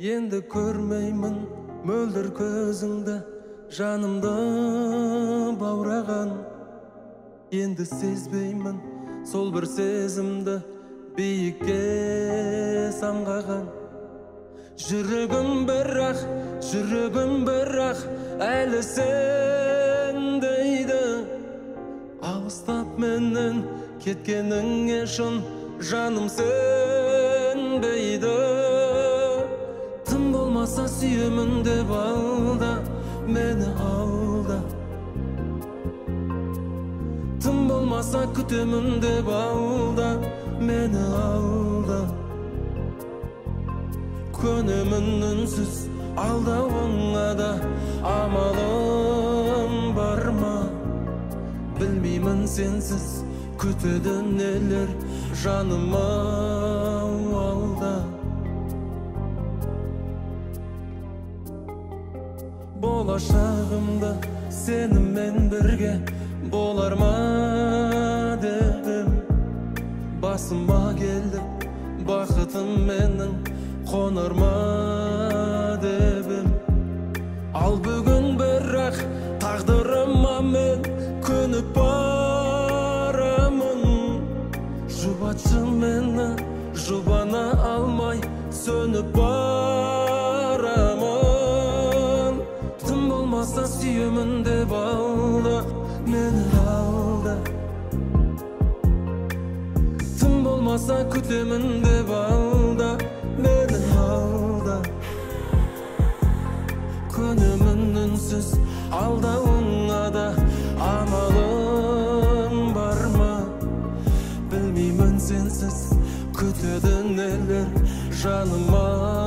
Енді көрмеймін мөлдір көзіңді, жанымды баураған. Енді сезбеймін сол бір сезімді, биікке самғаған. Жүрегім бірақ, әлі сен дейді. Алыстап менен кеткеніңе шын жаным сенбейді. Тым болмаса сүйемін деп алда, мені алда. Тым болмаса күтемін деп алда, мені алда. Көнемін үнсіз алдауыңа да, амалым бар ма? Білмеймін сенсіз күтеді нелер жаным алда. Болашағымда сенімен бірге болар ма дедім. Басыма келді бақытым менің, қонар ма дедім. Ал бүгін бірақ тағдырыма мен көніп барамын. Жұбатшы мені, жұбана алмай сөніп барамын. Тым болмаса сүйемін деп алда, мені алда. Тым болмаса күтемін деп алда, мені алда. Көнемін үнсіз алдауыңа да, амалым бар ма? Білмеймін сенсіз күтеді нелер жаныма